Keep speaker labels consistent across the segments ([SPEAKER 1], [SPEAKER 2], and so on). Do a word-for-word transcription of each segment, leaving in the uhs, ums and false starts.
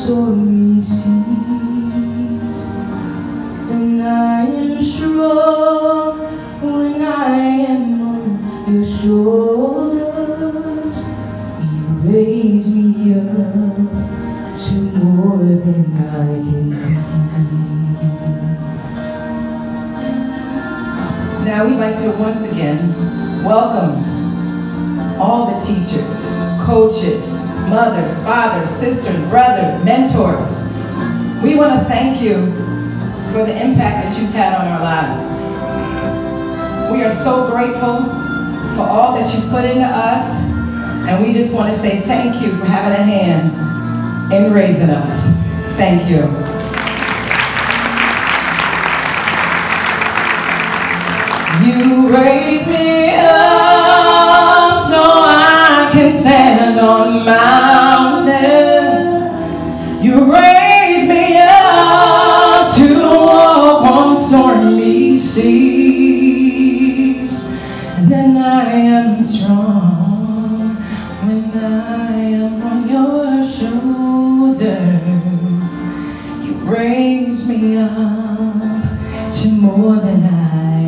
[SPEAKER 1] stormy seas. And I am strong when I am on your shoulders. You raise me up to more than I can be.
[SPEAKER 2] Now we'd like to once again welcome all the teachers, coaches, mothers, fathers, sisters, brothers, mentors. We want to thank you for the impact that you've had on our lives. We are so grateful for all that you put into us, and we just want to say thank you for having a hand in raising us. Thank you. You raise me up so I can stand on mountains. You raise me up to walk on stormy seas. Then I am strong when I am on your shoulders. You raise me up to more than I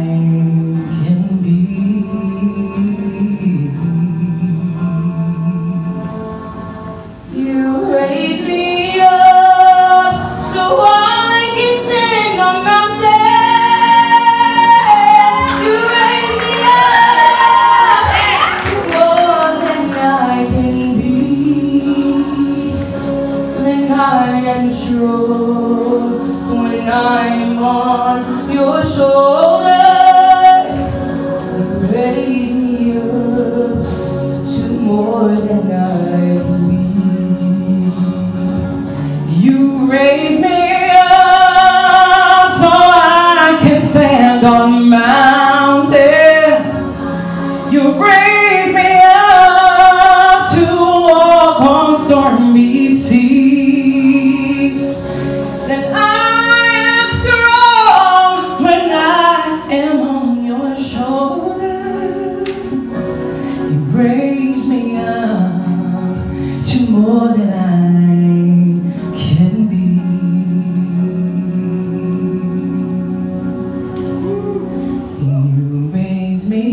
[SPEAKER 2] when I'm on your shoulders. You raise me up to more than I can be. You raise me up so I can stand on mountains. You raise me up to walk on stormy seas. More than I can be. And you raise me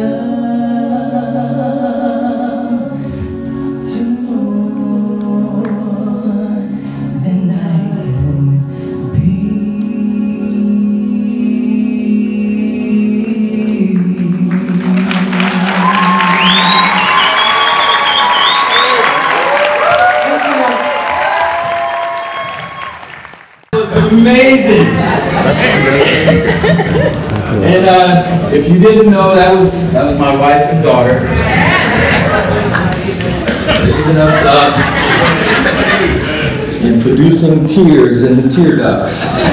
[SPEAKER 2] up to more than I can be.
[SPEAKER 3] Amazing. And uh, if you didn't know, that was that was my wife and daughter raising us up and producing tears in the tear ducts.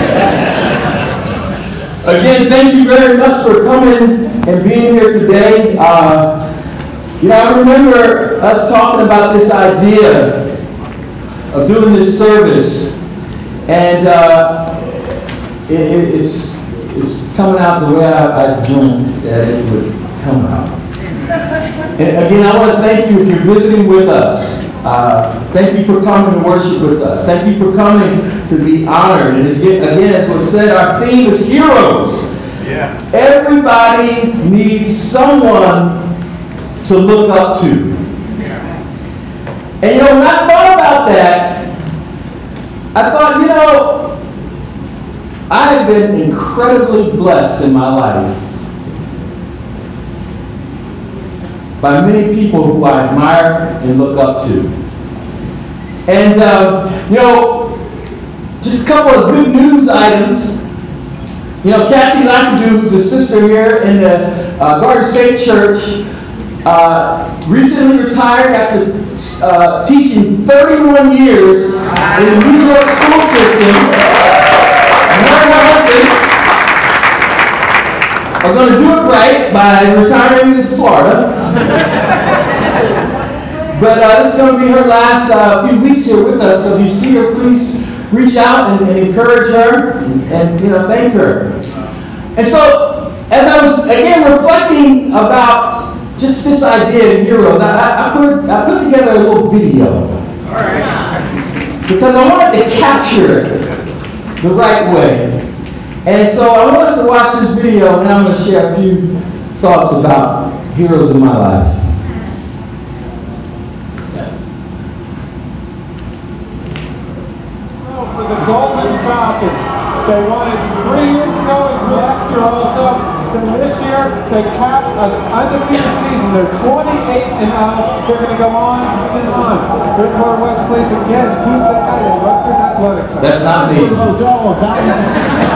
[SPEAKER 3] Again, thank you very much for coming and being here today. Uh, you know, I remember us talking about this idea of doing this service. And uh, it, it, it's, it's coming out the way I, I dreamed that it would come out. And again, I want to thank you if you're visiting with us. Uh, thank you for coming to worship with us. Thank you for coming to be honored. And as, again, as was said, our theme is heroes. Yeah. Everybody needs someone to look up to. And you know, when I thought about that, I thought, you know, I have been incredibly blessed in my life by many people who I admire and look up to. And, uh, you know, just a couple of good news items. You know, Kathy Lackadoo, who's a sister here in the uh, Garden State Church, uh, recently retired after uh, teaching thirty-one years in the New York school system. And her and her husband are going to do it right by retiring to Florida. But uh, this is going to be her last uh, few weeks here with us. So if you see her, please reach out and, and encourage her and, and you know thank her. And so, as I was again reflecting about just this idea of heroes, I, I, I put I put together a little video. All right. because I wanted to capture it the right way. And so I want us to watch this video, and then I'm going to share a few thoughts about heroes in my life.
[SPEAKER 4] For the Golden Falcons. They won it three years ago and last year also. And this year, they capped an undefeated season. They're twenty-eight and oh. They're going to go on and on. Bridgewater West plays again Tuesday night at Rutgers Athletics.
[SPEAKER 3] That's not Mason.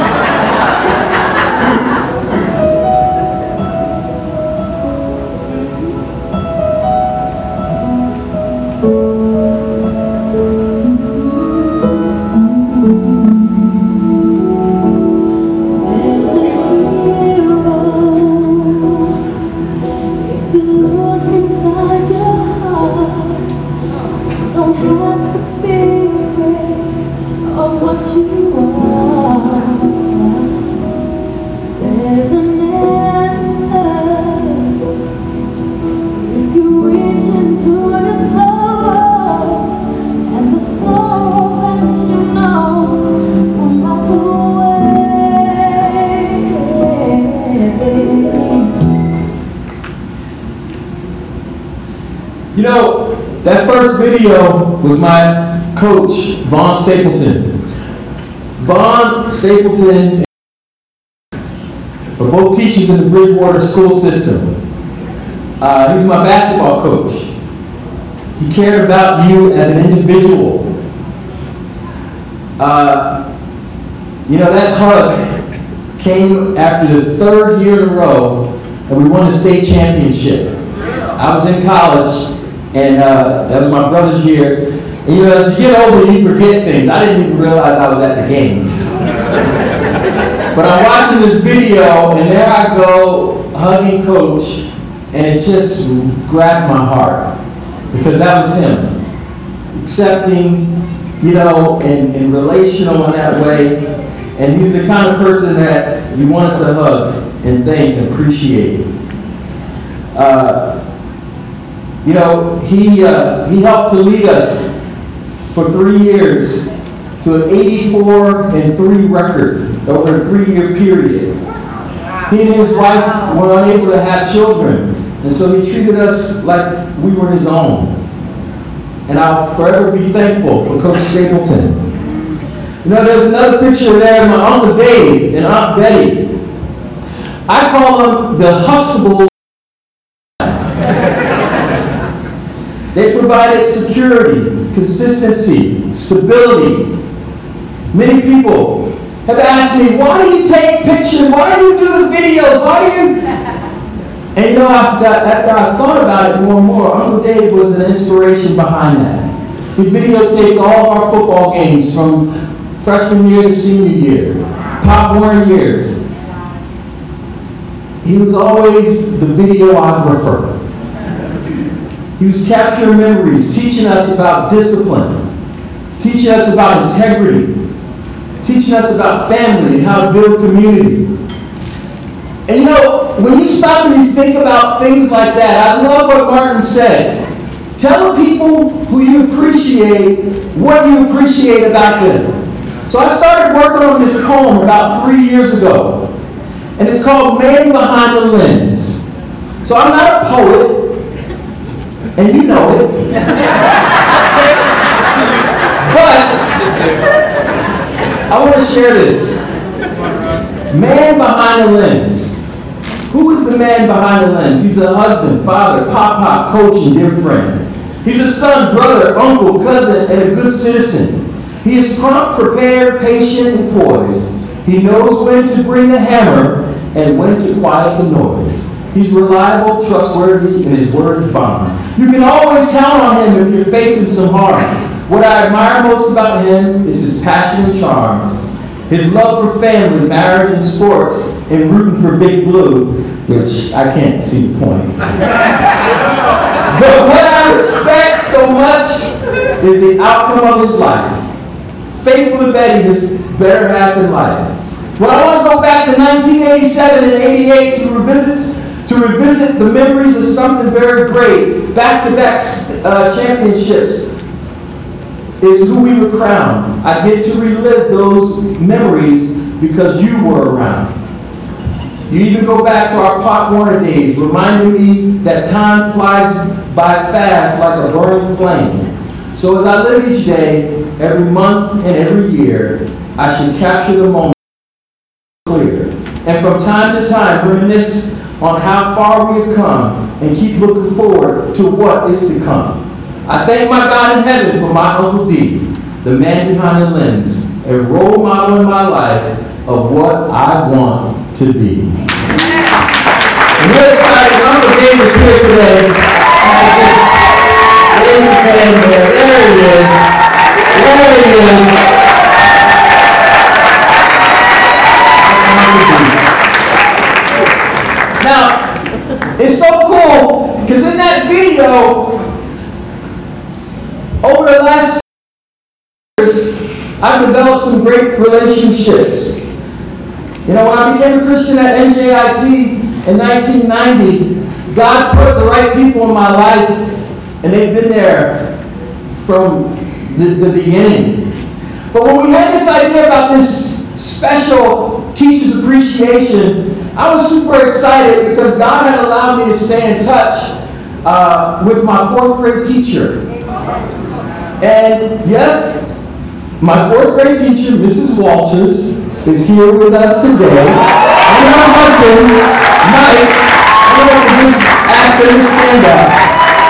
[SPEAKER 3] You know, that first video was my coach, Vaughn Stapleton. Vaughn Stapleton are both teachers in the Bridgewater school system. Uh, he was my basketball coach. He cared about you as an individual. Uh, you know, that hug came after the third year in a row that we won the state championship. I was in college, and uh, that was my brother's year. And you know, as you get older, you forget things. I didn't even realize I was at the game. But I'm watching this video, and there I go, hugging Coach, and it just grabbed my heart. Because that was him. Accepting, you know, and, and relational in that way. And he's the kind of person that you wanted to hug and thank and appreciate. Uh, You know, he uh, he helped to lead us for three years to an eighty-four and three record over a three-year period. He and his wife were unable to have children, and so he treated us like we were his own. And I'll forever be thankful for Coach Stapleton. You know, there's another picture there of my Uncle Dave and Aunt Betty. I call them the Huxtables. They provided security, consistency, stability. Many people have asked me, why do you take pictures? Why do you do the videos? Why do you? And you know, after, after I thought about it more and more, Uncle Dave was an inspiration behind that. He videotaped all of our football games from freshman year to senior year, Pop Warner years. He was always the videographer. He was capturing memories, teaching us about discipline, teaching us about integrity, teaching us about family and how to build community. And you know, when you stop and you think about things like that, I love what Martin said. Tell the people who you appreciate what you appreciate about them. So I started working on this poem about three years ago, and it's called Man Behind the Lens. So I'm not a poet, and you know it. But I want to share this. Man behind the lens. Who is the man behind the lens? He's a husband, father, pop-pop, coach, and dear friend. He's a son, brother, uncle, cousin, and a good citizen. He is prompt, prepared, patient, and poised. He knows when to bring the hammer and when to quiet the noise. He's reliable, trustworthy, and his word is bond. You can always count on him if you're facing some harm. What I admire most about him is his passion and charm, his love for family, marriage, and sports, and rooting for Big Blue, which I can't see the point. But what I respect so much is the outcome of his life. Faithful to Betty, his better half in life. When I want to go back to nineteen eighty-seven and eighty-eight to revisit to revisit the memories of something very great, back-to-back uh, championships. is who we were crowned. I get to relive those memories because you were around. You even go back to our Pop Warner days, reminding me that time flies by fast like a burning flame. So as I live each day, every month and every year, I should capture the moment clear. And from time to time, reminisce on how far we have come and keep looking forward to what is to come. I thank my God in heaven for my Uncle D, the man behind the lens, a role model in my life of what I want to be. And we're excited. Uncle Dave is here today. I just raise his hand there. There he is. There he is. Now, it's so cool because in that video, over the last years, I've developed some great relationships. You know, when I became a Christian at N J I T in nineteen ninety, God put the right people in my life, and they've been there from the, the beginning. But when we had this idea about this special Teacher's Appreciation, I was super excited because God had allowed me to stay in touch uh, with my fourth grade teacher. And yes, my fourth grade teacher, Missus Walters, is here with us today. And her husband, Mike, I'm going to just ask them to stand up.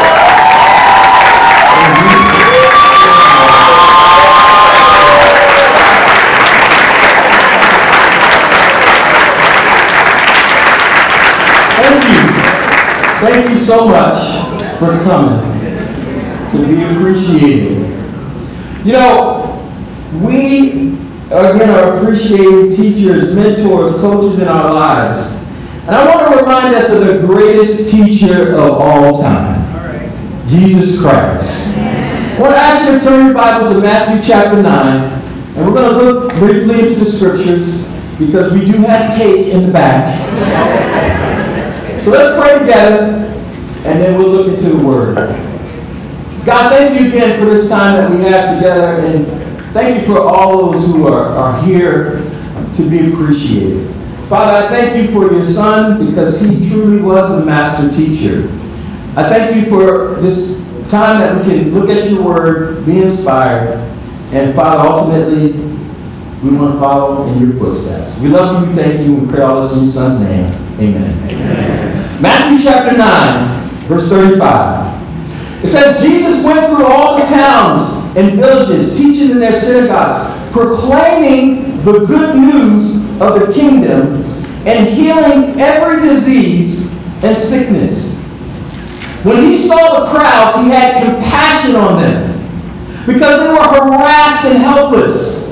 [SPEAKER 3] Thank you. Thank you so much for coming to be appreciated. You know, we again are appreciating teachers, mentors, coaches in our lives. And I want to remind us of the greatest teacher of all time, all right. Jesus Christ. I want to ask you to turn your Bibles to Matthew chapter nine, and we're going to look briefly into the scriptures because we do have cake in the back. So let's pray together, and then we'll look into the Word. God, thank you again for this time that we have together, and thank you for all those who are, are here to be appreciated. Father, I thank you for your Son because he truly was the master teacher. I thank you for this time that we can look at your Word, be inspired, and Father, ultimately, we want to follow in your footsteps. We love you, we thank you, and we pray all this in your Son's name. Amen. Amen. Matthew chapter nine, verse thirty-five. It says, Jesus went through all the towns and villages, teaching in their synagogues, proclaiming the good news of the kingdom and healing every disease and sickness. When he saw the crowds, he had compassion on them because they were harassed and helpless,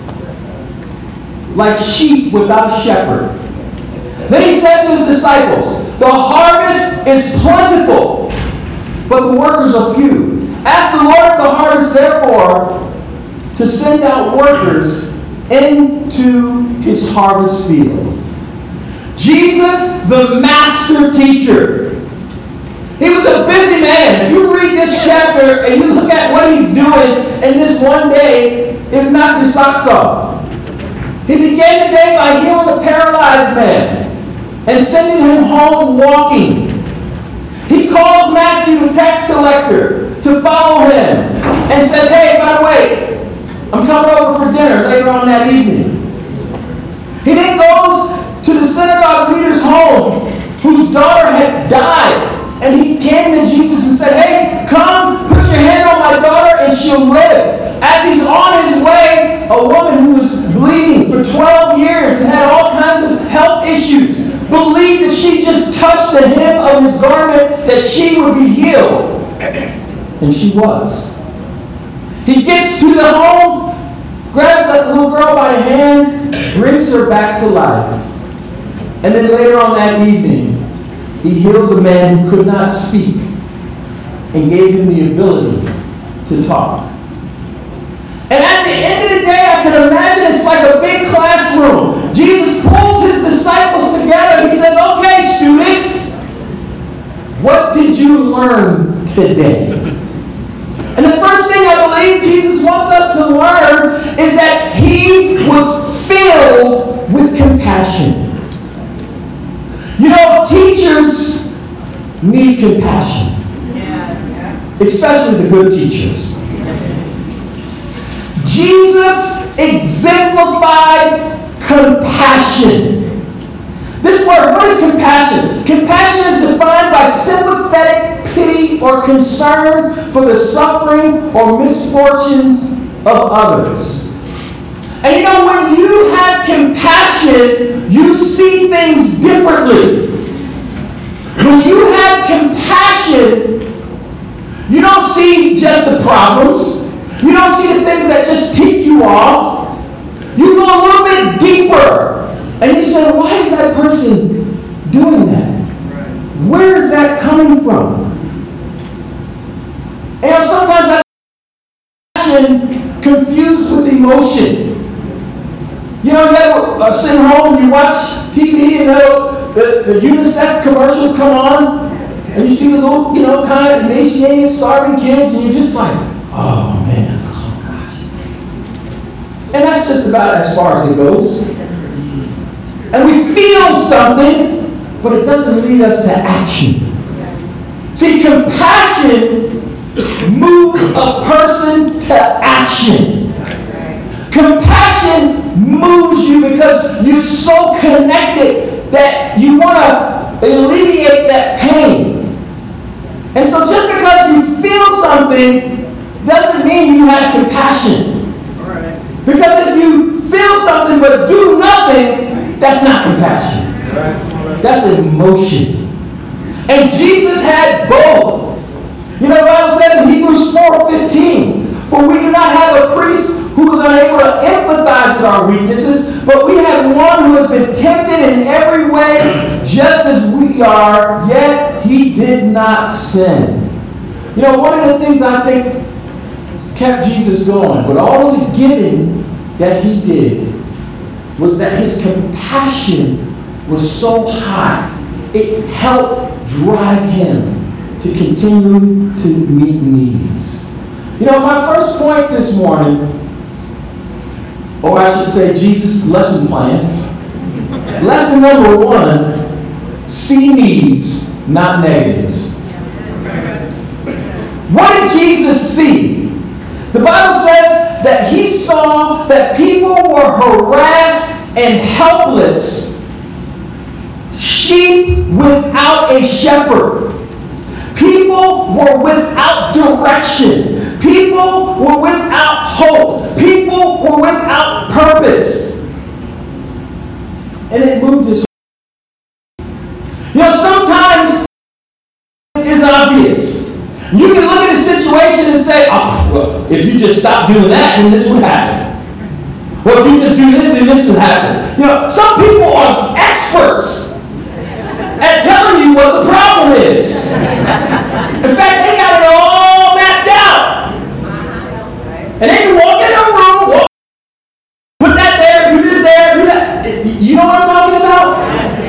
[SPEAKER 3] like sheep without a shepherd. Then he said to his disciples, the harvest is plentiful, but the workers are few. Ask the Lord of the harvest, therefore, to send out workers into his harvest field. Jesus, the master teacher. He was a busy man. If you read this chapter and you look at what he's doing in this one day, it knocked your socks off. He began the day by healing a paralyzed man and sending him home walking. He calls Matthew, the tax collector, to follow him and says, hey, by the way, I'm coming over for dinner later on that evening. He then goes to the synagogue leader's home whose daughter had died. And he came to Jesus and said, hey, come, put your hand on my daughter and she'll live. As he's on his way, a woman who was bleeding for twelve years and had all kinds of health issues believed that she just touched the hem of his garment that she would be healed. And she was. He gets to the home, grabs that little girl by the hand, brings her back to life. And then later on that evening, he heals a man who could not speak and gave him the ability to talk. And at the end of the day, I can imagine it's like a big classroom. Jesus pulls his disciples together. He says, okay, students, what did you learn today? And the first thing I believe Jesus wants compassion. You know, teachers need compassion. Especially the good teachers. Jesus exemplified compassion. This word, what is compassion? Compassion is defined by sympathetic pity or concern for the suffering or misfortunes of others. And you know, when you have compassion, you see things differently. When you have compassion, you don't see just the problems. You don't see the things that just tick you off. You go a little bit deeper. And you say, why is that person doing that? Where is that coming from? And sometimes I passion confused with emotion. You know, you ever uh, sit home and you watch T V and uh, the, the UNICEF commercials come on, and you see the little, you know, kind of emaciated, starving kids, and you're just like, oh man, oh gosh. And that's just about as far as it goes. And we feel something, but it doesn't lead us to action. See, compassion moves a person to action. Compassion moves you because you're so connected that you want to alleviate that pain. And so just because you feel something doesn't mean you have compassion. Because if you feel something but do nothing, that's not compassion. That's emotion. And Jesus had both. You know, the Bible says in Hebrews four fifteen, for we do not have a priest who is unable to empathize with our weaknesses, but we have one who has been tempted in every way, just as we are, yet he did not sin. You know, one of the things I think kept Jesus going, with all the giving that he did, was that his compassion was so high, it helped drive him to continue to meet needs. You know, my first point this morning, or I should say Jesus' lesson plan. Lesson number one, see needs, not negatives. What did Jesus see? The Bible says that he saw that people were harassed and helpless, sheep without a shepherd. People were without direction. People were without hope. People were without purpose. And it moved his heart. You know, sometimes it's obvious. You can look at a situation and say, oh, well, if you just stop doing that, then this would happen. Well, if you just do this, then this would happen. You know, some people are experts at telling you what the problem is. In fact, they got it all mapped out. And they can walk in a room, walk, put that there, do this there, do that. You know what I'm talking about?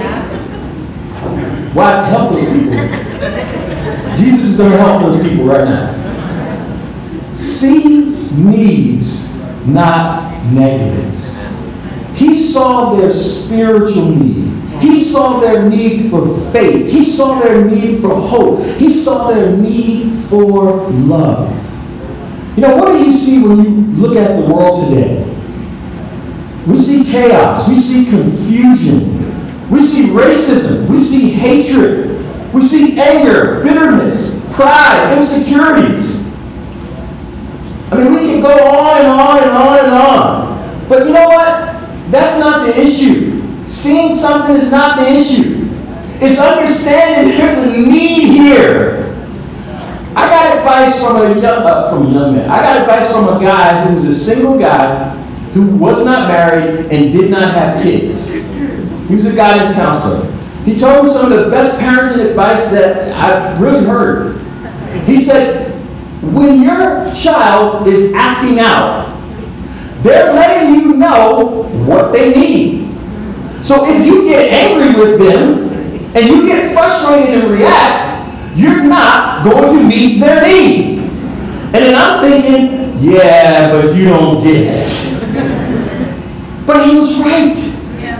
[SPEAKER 3] Why help those people? Jesus is going to help those people right now. See needs, not negatives. He saw their spiritual need. He saw their need for faith. He saw their need for hope. He saw their need for love. You know, what do you see when you look at the world today? We see chaos. We see confusion. We see racism. We see hatred. We see anger, bitterness, pride, insecurities. I mean, we can go on and on and on and on. But you know what? That's not the issue. Seeing something is not the issue. It's understanding there's a need here. I got advice from a young, uh, from a young man. I got advice from a guy who was a single guy who was not married and did not have kids. He was a guidance counselor. He told me some of the best parenting advice that I've really heard. He said, when your child is acting out, they're letting you know what they need. So if you get angry with them and you get frustrated and react, you're not going to meet their need. And then I'm thinking, yeah, but you don't get it. But he was right.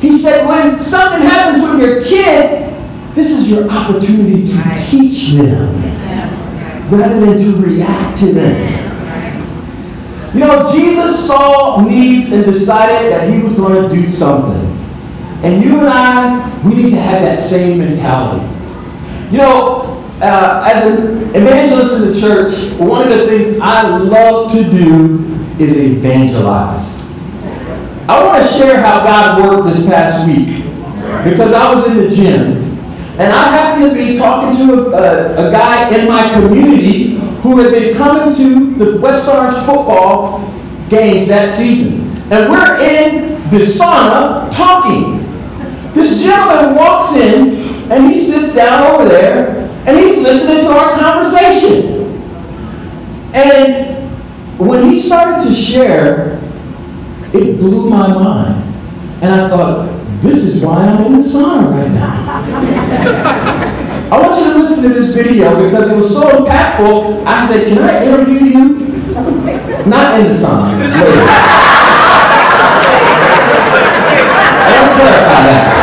[SPEAKER 3] He said, when something happens with your kid, this is your opportunity to teach them rather than to react to them. You know, Jesus saw needs and decided that he was going to do something. And you and I, we need to have that same mentality. You know, uh, as an evangelist in the church, one of the things I love to do is evangelize. I want to share how God worked this past week, because I was in the gym and I happened to be talking to a, a, a guy in my community who had been coming to the West Orange football games that season. And we're in the sauna talking. This gentleman walks in and he sits down over there and he's listening to our conversation. And when he started to share, it blew my mind. And I thought, this is why I'm in the sauna right now. I want you to listen to this video because it was so impactful. I said, can I interview you? Not in the sauna. Later. I want to clarify that.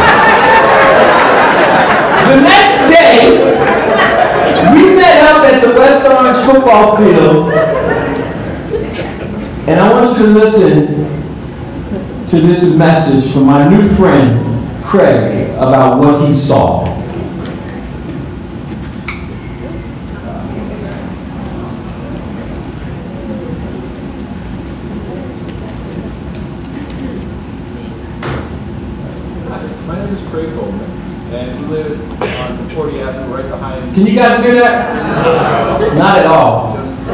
[SPEAKER 3] The next day, we met up at the West Orange football field. And I want you to listen to this message from my new friend, Craig, about what he saw.
[SPEAKER 5] My name is Craig Goldman, and we live on forty Avenue, right behind.
[SPEAKER 3] Can you guys hear that? No. Not at all.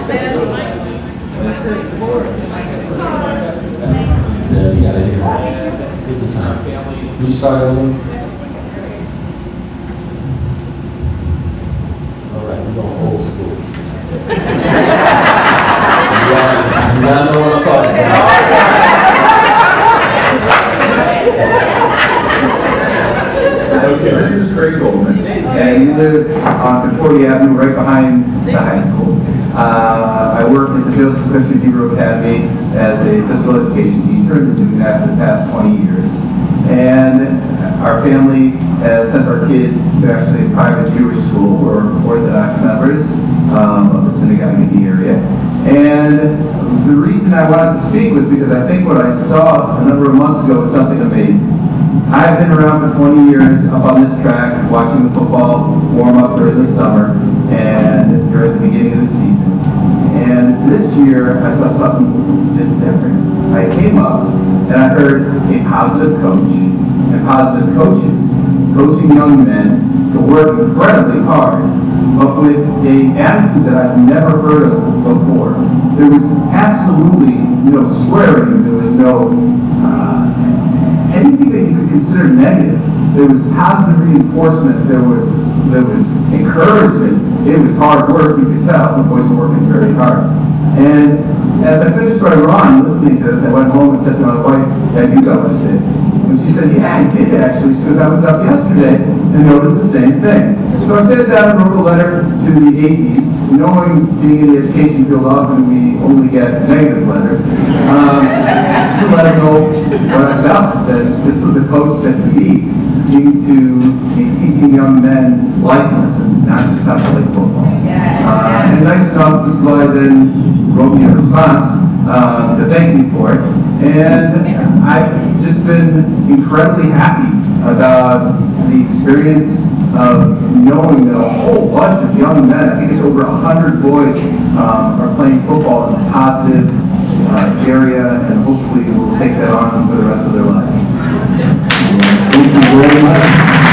[SPEAKER 3] Yeah, you got it here. Take the time. You start over. All right, we're going old school. You gotta, you gotta know what I'm talking about.
[SPEAKER 5] Okay, my name is Craig Goldman, and we live on forty Avenue, right behind the high school. Uh, I work at the Joseph Christian Hebrew Academy as a physical education teacher and been doing that for the past twenty years. And our family has sent our kids to actually a private Jewish school. We're Orthodox members um, of the synagogue in the area. And the reason I wanted to speak was because I think what I saw a number of months ago was something amazing. I've been around for twenty years up on this track, watching the football warm up during the summer and during the beginning of the season. And this year, I saw something just different. I came up and I heard a positive coach and positive coaches coaching young men to work incredibly hard, but with an attitude that I've never heard of before. There was absolutely no swearing. There was no uh, anything that you could consider negative. There was positive reinforcement. There was there was encouragement. It was hard work. You could tell the boys were working very hard. And as I finished my run listening to this, I went home and said to my wife, "Have you ever sick?" And she said, "Yeah, I did actually." She goes, "I was up yesterday and noticed the same thing." So I sat down and wrote a letter to the A D, knowing being in the education field often we only get negative letters. Um, just to let her know what I felt, that this was a coach that to me seemed to be teaching young men life lessons, not just how to play football. Uh, and nice enough, Mister Lloyd then wrote me a response uh, to thank me for it. And I've just been incredibly happy about the experience of knowing that a whole bunch of young men, I think it's over a hundred boys, um, are playing football in a positive uh, area, and hopefully will take that on for the rest of their life. Thank you very much.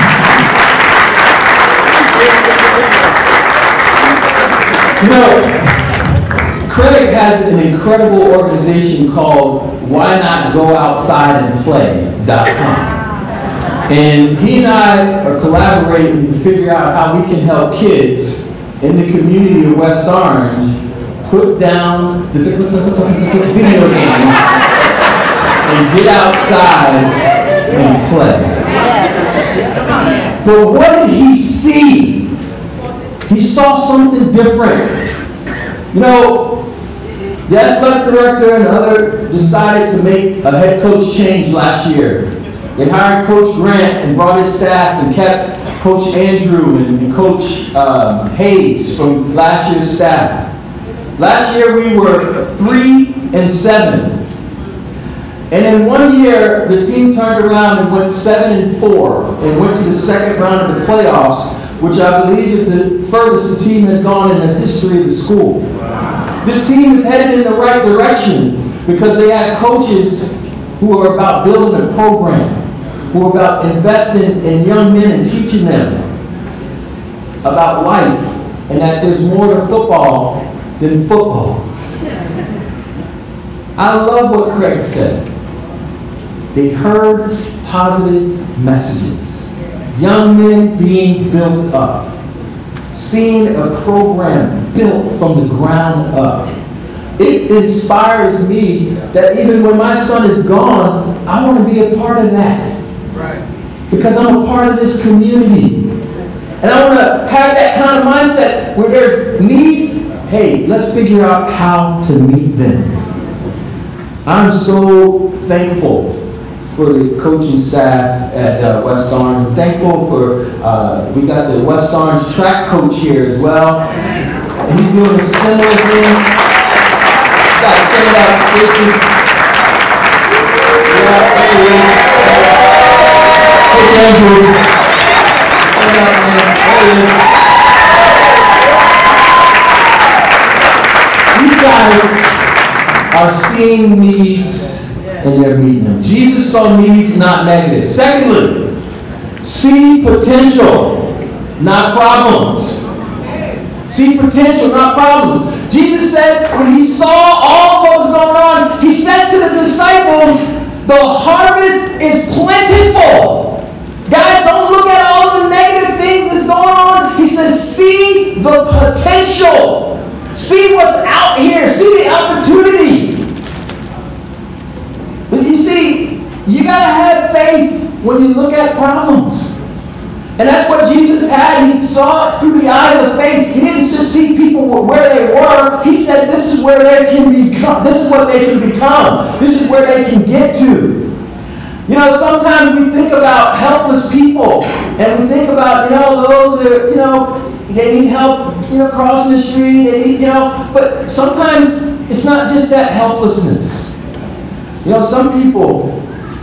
[SPEAKER 3] You know, Craig has an incredible organization called why not go outside and play dot com. And he and I are collaborating to figure out how we can help kids in the community of West Orange put down the video games and get outside and play. But what did he see? He saw something different. You know, the athletic director and other decided to make a head coach change last year. They hired Coach Grant and brought his staff and kept Coach Andrew and, and Coach um, Hayes from last year's staff. Last year we were three and seven. And in one year, the team turned around and went seven and four and went to the second round of the playoffs, which I believe is the furthest the team has gone in the history of the school. This team is headed in the right direction because they had coaches who are about building a program, who are about investing in young men and teaching them about life and that there's more to football than football. I love what Craig said. They heard positive messages. Young men being built up. Seeing a program built from the ground up. It inspires me that even when my son is gone, I want to be a part of that. Right. Because I'm a part of this community. And I want to have that kind of mindset where there's needs. Hey, let's figure out how to meet them. I'm so thankful for the coaching staff at uh, West Orange. I'm thankful for, uh, we got the West Orange track coach here as well. And he's doing a similar thing. You guys stand up, Jason. Yeah, there he is. Coach Andrew. Stand up, man. There he is. These guys are seeing needs and they're meeting them. Jesus saw needs, not negatives. Secondly, see potential, not problems. See potential, not problems. Jesus said when he saw all what was going on, he says to the disciples, the harvest is plentiful. Guys, don't look at all the negative things that's going on. He says, see the potential. See what's out here. See the opportunity. But you see, you got to have faith when you look at problems. And that's what Jesus had. He saw it through the eyes of faith. He didn't just see people where they were. He said, this is where they can become. This is what they can become. This is where they can get to. You know, sometimes we think about helpless people. And we think about, you know, those that are, you know, they need help, you know, crossing the street. They need, you know. But sometimes it's not just that helplessness. You know, some people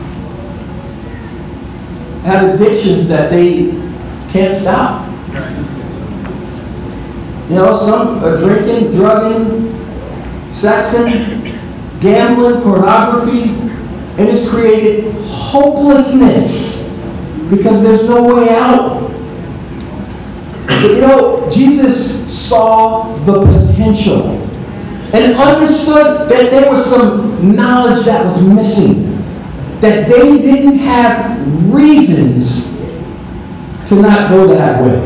[SPEAKER 3] have addictions that they can't stop. You know, some are drinking, drugging, sexing, gambling, pornography, and it's created hopelessness because there's no way out. But you know, Jesus saw the potential and understood that there was some knowledge that was missing, that they didn't have reasons to not go that way.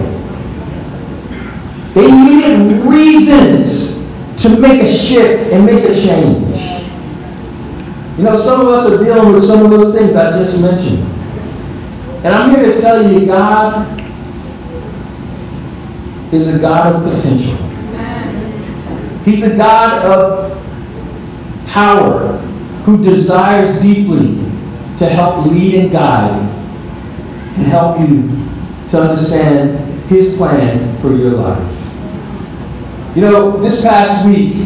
[SPEAKER 3] They needed reasons to make a shift and make a change. You know, some of us are dealing with some of those things I just mentioned. And I'm here to tell you, God is a God of potential. He's a God of power who desires deeply to help lead and guide and help you to understand His plan for your life. You know, this past week,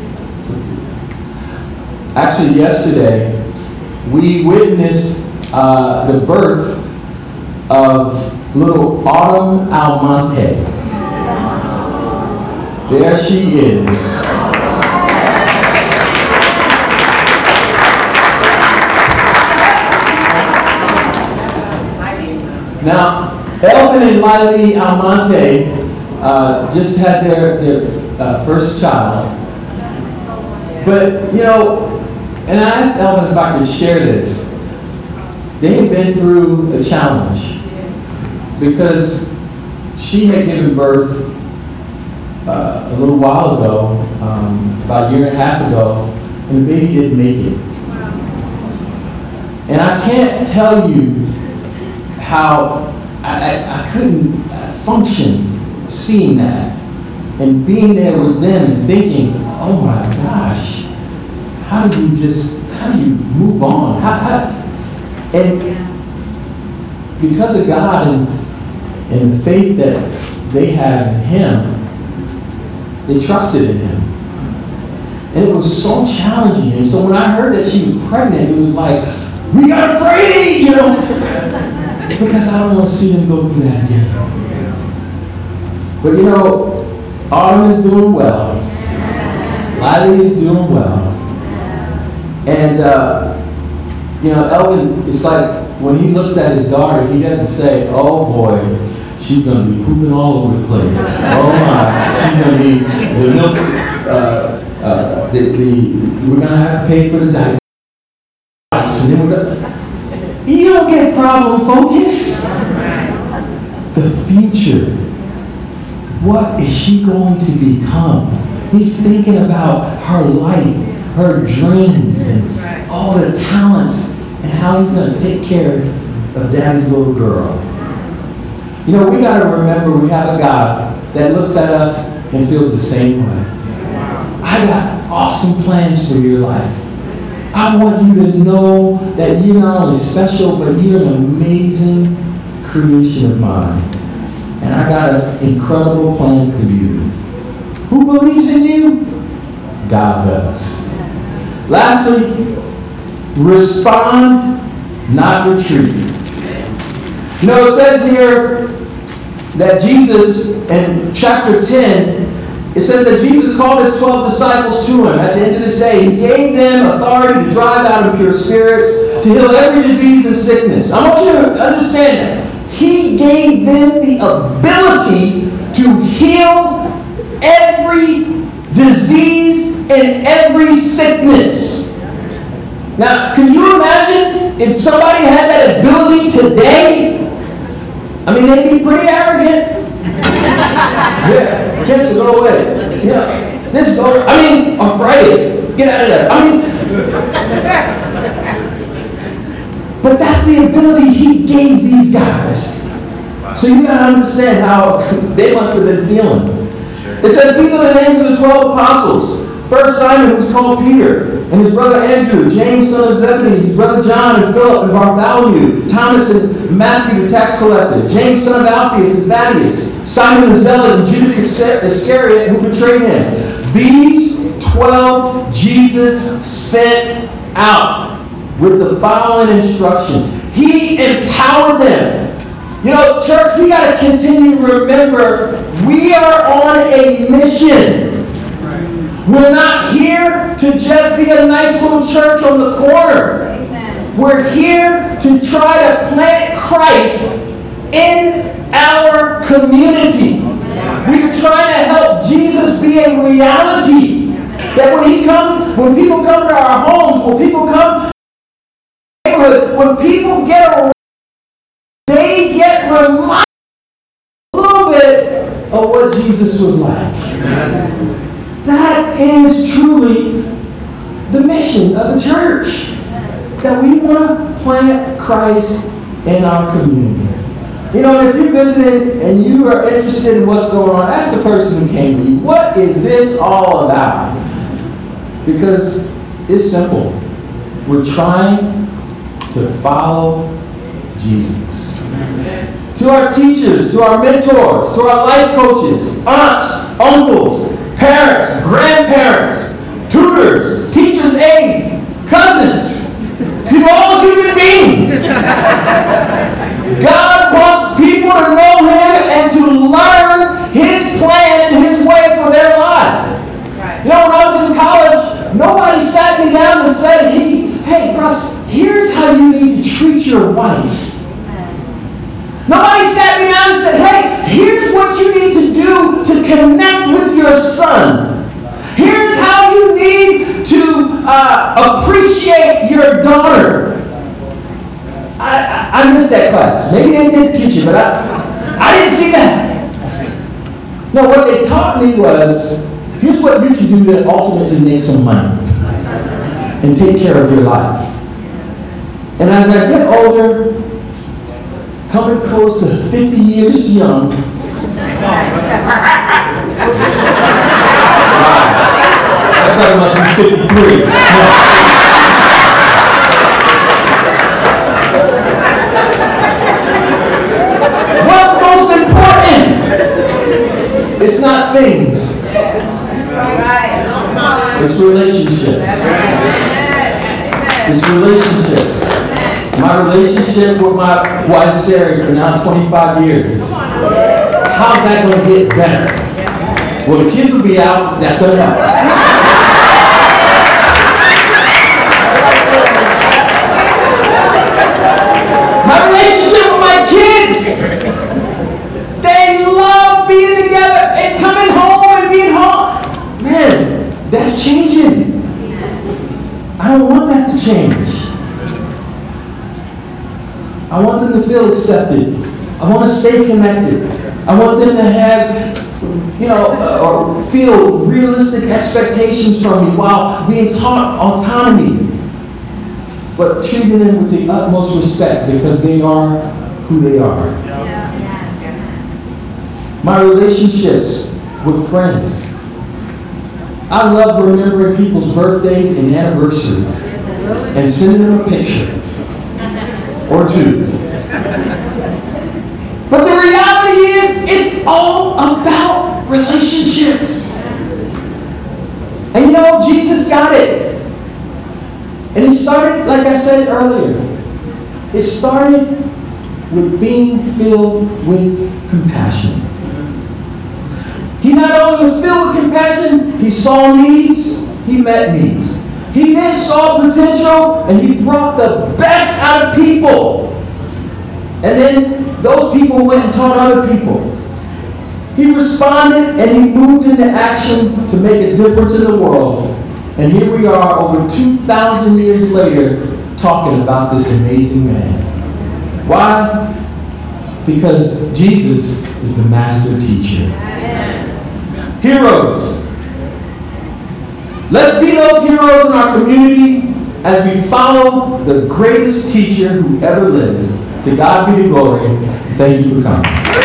[SPEAKER 3] actually yesterday, we witnessed uh, the birth of little Autumn Almonte. There she is. Now, Elvin and Lily Almonte uh, just had their, their uh, first child. But, you know, and I asked Elvin if I could share this. They've been through a challenge because she had given birth uh, a little while ago, um, about a year and a half ago, and the baby didn't make it. And I can't tell you how I, I, I couldn't function seeing that and being there with them and thinking, oh my gosh, how do you just, how do you move on? How, how? And because of God and, and the faith that they have in Him, they trusted in Him. And it was so challenging. And so when I heard that she was pregnant, it was like, we gotta pray, you know, because I don't want to see them go through that again. But you know, Autumn is doing well. Lily is doing well. And, uh, you know, Elvin, it's like when he looks at his daughter, he doesn't say, oh boy, she's going to be pooping all over the place. Oh my, she's going to be, the milk, uh, uh, the, the, we're going to have to pay for the diapers. And then we're gonna, you don't get problem focused. The future. What is she going to become? He's thinking about her life, her dreams, and all the talents, and how he's going to take care of Daddy's little girl. You know, we got to remember we have a God that looks at us and feels the same way. I got awesome plans for your life. I want you to know that you're not only special, but you're an amazing creation of mine. And I got an incredible plan for you. Who believes in you? God does. Lastly, respond, not retreat. You know, it says here that Jesus, in chapter ten, it says that Jesus called his twelve disciples to him at the end of this day. He gave them authority to drive out impure spirits, to heal every disease and sickness. I want you to understand that. He gave them the ability to heal every disease and every sickness. Now, can you imagine if somebody had that ability today? I mean, they'd be pretty arrogant. Yeah, cancer, go away. Yeah, this go. I mean, arthritis, get out of there. I mean, but that's the ability he gave these guys. So you got to understand how they must have been feeling. It says these are the names of the twelve apostles. First Simon, who's called Peter, and his brother Andrew, James, son of Zebedee, his brother John, and Philip, and Bartholomew, Thomas and Matthew, the tax collector, James, son of Alphaeus, and Thaddeus, Simon the Zealot, and Judas Iscariot, who betrayed him. These twelve Jesus sent out with the following instruction. He empowered them. You know, church, we got to continue to remember we are on a mission. We're not here to just be a nice little church on the corner. Amen. We're here to try to plant Christ in our community. Amen. We're trying to help Jesus be a reality. That when he comes, when people come to our homes, when people come to our neighborhood, when people get around, they get reminded a little bit of what Jesus was like. Amen. That is truly the mission of the church. That we want to plant Christ in our community. You know, if you're visiting and you are interested in what's going on, ask the person who came to you, what is this all about? Because it's simple. We're trying to follow Jesus. To our teachers, to our mentors, to our life coaches, aunts, uncles, parents, grandparents, tutors, teachers' aides, cousins, to all human beings. God wants people to know Him and to learn His plan and His way for their lives. You know, when I was in college, nobody sat me down and said, hey, hey, Russ, here's how you need to treat your wife. Nobody sat me down and said, hey, here's what you need to do to connect with your son. Here's how you need to uh, appreciate your daughter. I, I, I missed that class. Maybe they did teach it, but I, I didn't see that. No, what they taught me was, here's what you can do to ultimately make some money and take care of your life. And as I get older, coming close to fifty years young. I thought it must be fifty-three. No. things. It's relationships. It's relationships. My relationship with my wife Sarah for now twenty-five years. How's that going to get better? Well, the kids will be out. That's going to help. My relationship with my kids. They love being together and coming home and being home. Man, that's changing. I don't want that to change. I want them to feel accepted. I want to stay connected. I want them to have, you know, uh, or feel realistic expectations from me while being taught autonomy, but treating them with the utmost respect because they are who they are. My relationships with friends. I love remembering people's birthdays and anniversaries and sending them a picture or two. But the reality is, it's all about relationships. And you know, Jesus got it. And it started, like I said earlier, it started with being filled with compassion. He not only was filled with compassion, he saw needs, he met needs. He then saw potential, and he brought the best out of people. And then those people went and taught other people. He responded and he moved into action to make a difference in the world. And here we are over two thousand years later talking about this amazing man. Why? Because Jesus is the master teacher. Heroes. Let's be those heroes in our community as we follow the greatest teacher who ever lived. To God be the glory. Thank you for coming.